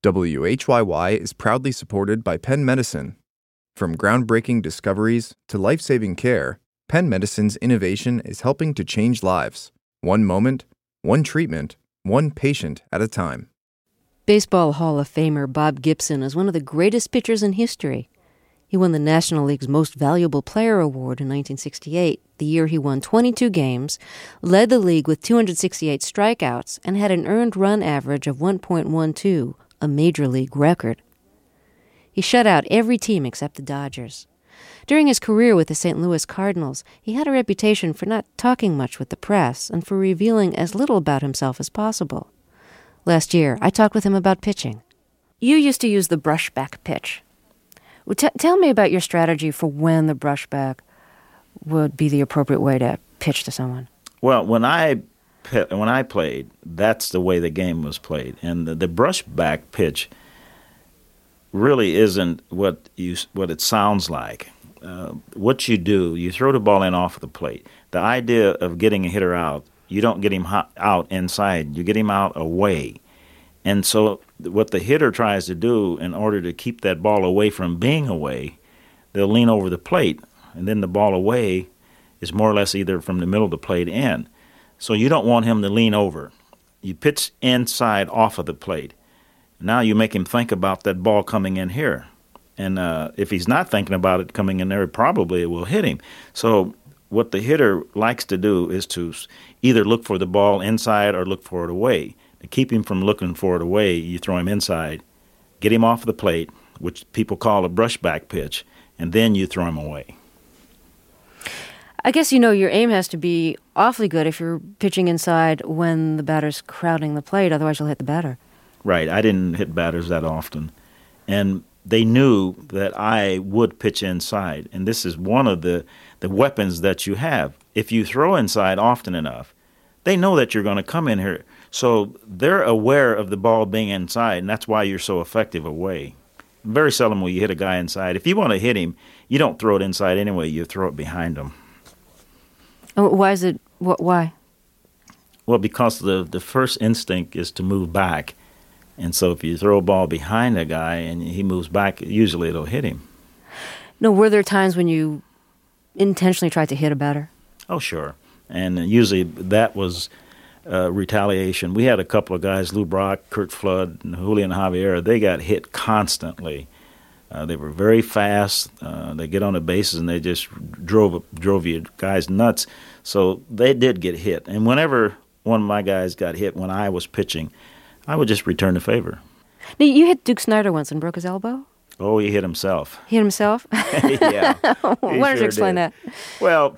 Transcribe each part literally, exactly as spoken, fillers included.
W H Y Y is proudly supported by Penn Medicine. From groundbreaking discoveries to life-saving care, Penn Medicine's innovation is helping to change lives, one moment, one treatment, one patient at a time. Baseball Hall of Famer Bob Gibson is one of the greatest pitchers in history. He won the National League's Most Valuable Player Award in nineteen sixty-eight, the year he won twenty-two games, led the league with two hundred sixty-eight strikeouts, and had an earned run average of one point one two, a major league record. He shut out every team except the Dodgers. During his career with the Saint Louis Cardinals, he had a reputation for not talking much with the press and for revealing as little about himself as possible. Last year, I talked with him about pitching. You used to use the brushback pitch. Well, t- tell me about your strategy for when the brushback would be the appropriate way to pitch to someone. Well, when I when I played, that's the way the game was played, and the, the brushback pitch really isn't what you what it sounds like. Uh, what you do, you throw the ball in off the plate. The idea of getting a hitter out, you don't get him ho- out inside, you get him out away. And so what the hitter tries to do in order to keep that ball away from being away, they'll lean over the plate, and then the ball away is more or less either from the middle of the plate in. So you don't want him to lean over. You pitch inside off of the plate. Now you make him think about that ball coming in here. And uh, if he's not thinking about it coming in there, probably it will hit him. So what the hitter likes to do is to either look for the ball inside or look for it away. To keep him from looking for it away, you throw him inside, get him off the plate, which people call a brushback pitch, and then you throw him away. I guess, you know, your aim has to be awfully good if you're pitching inside when the batter's crowding the plate. Otherwise, you'll hit the batter. Right. I didn't hit batters that often. And they knew that I would pitch inside. And this is one of the, the weapons that you have. If you throw inside often enough, they know that you're going to come in here. So they're aware of the ball being inside, and that's why you're so effective away. Very seldom will you hit a guy inside. If you want to hit him, you don't throw it inside anyway. You throw it behind him. Oh, why is it? What? Why? Well, because the the first instinct is to move back. And so if you throw a ball behind a guy and he moves back, usually it'll hit him. No, were there times when you intentionally tried to hit a batter? Oh, sure. And usually that was uh, retaliation. We had a couple of guys, Lou Brock, Curt Flood, and Julian Javier. They got hit constantly. Uh, they were very fast. Uh, they get on the bases and they just drove drove you guys nuts. So they did get hit. And whenever one of my guys got hit when I was pitching, I would just return the favor. Now, you hit Duke Snider once and broke his elbow? Oh, he hit himself. He hit himself? Yeah. Why don't you explain that? Well,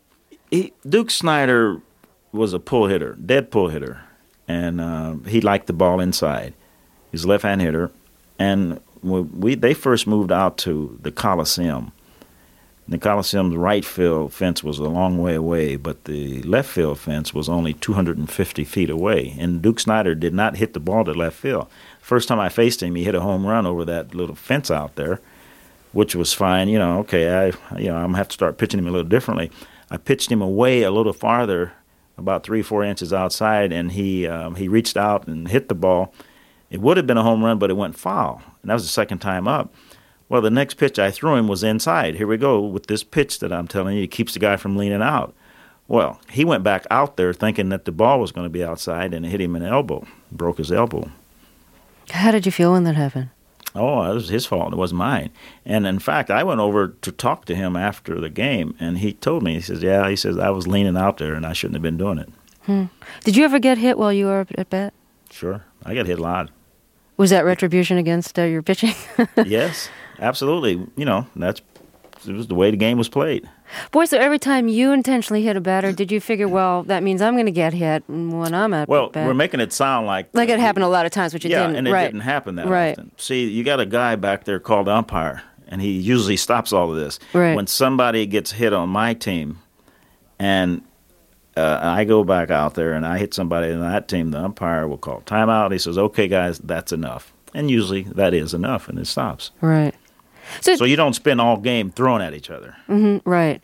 he, Duke Snider was a pull hitter, dead pull hitter, and uh, he liked the ball inside. He's a left-hand hitter, and we, we they first moved out to the Coliseum. The Coliseum's right field fence was a long way away, but the left field fence was only two hundred fifty feet away. And Duke Snider did not hit the ball to left field. First time I faced him, he hit a home run over that little fence out there, which was fine. You know, okay, I, you know, I'm gonna have to start pitching him a little differently. I pitched him away a little farther, about three, four inches outside, and he um, he reached out and hit the ball. It would have been a home run, but it went foul, and that was the second time up. Well, the next pitch I threw him was inside. Here we go with this pitch that I'm telling you. It keeps the guy from leaning out. Well, he went back out there thinking that the ball was going to be outside and it hit him in the elbow, broke his elbow. How did you feel when that happened? Oh, it was his fault. It wasn't mine. And, in fact, I went over to talk to him after the game, and he told me, he says, yeah, he says, I was leaning out there and I shouldn't have been doing it. Hmm. Did you ever get hit while you were at bat? Sure. I got hit a lot. Was that retribution against uh, your pitching? Yes, absolutely. You know, that's it was the way the game was played. Boy, so every time you intentionally hit a batter, did you figure, well, that means I'm going to get hit when I'm at Well, bat? we're making it sound like... Like it happened a lot of times, which it yeah, didn't. and it right. didn't happen that right. often. See, you got a guy back there called umpire, and he usually stops all of this. Right. When somebody gets hit on my team, and uh, I go back out there and I hit somebody on that team, the umpire will call timeout. He says, okay, guys, that's enough. And usually that is enough, and it stops. Right. So, so you don't spend all game throwing at each other. Mm-hmm, right.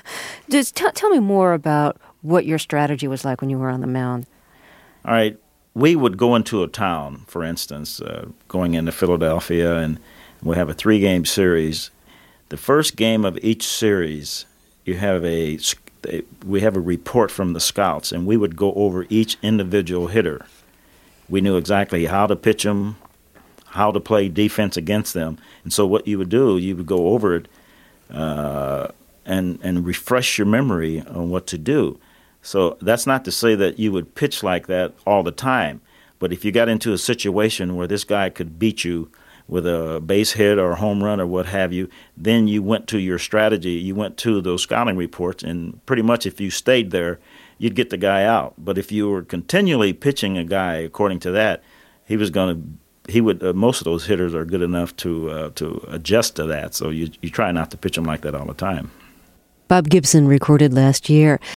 Just t- tell me more about what your strategy was like when you were on the mound. All right. we would go into a town, for instance, uh, going into Philadelphia, and we have a three-game series. The first game of each series, you have a we have a report from the scouts, and we would go over each individual hitter. We knew exactly how to pitch them, how to play defense against them. And so what you would do, you would go over it uh, and and refresh your memory on what to do. So that's not to say that you would pitch like that all the time. But if you got into a situation where this guy could beat you with a base hit or a home run or what have you, then you went to your strategy. You went to those scouting reports, and pretty much if you stayed there, you'd get the guy out. But if you were continually pitching a guy according to that, he was going to he would uh, most of those hitters are good enough to uh, to adjust to that. So you you try not to pitch them like that all the time. Bob Gibson recorded last year.